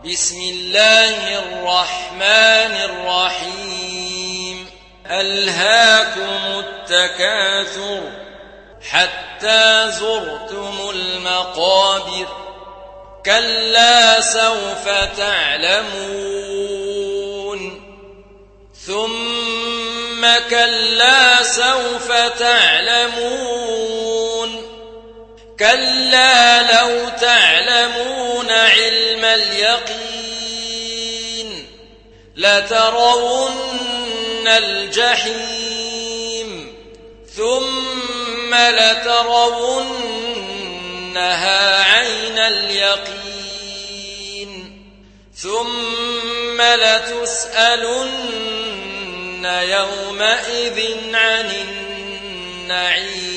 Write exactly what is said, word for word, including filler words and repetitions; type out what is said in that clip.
بسم الله الرحمن الرحيم ألهاكم التكاثر حتى زرتم المقابر كلا سوف تعلمون ثم كلا سوف تعلمون كلا لو تعلمون علم اليقين لترون الجحيم ثم لترونها عين اليقين ثم لتسألن يومئذ عن النعيم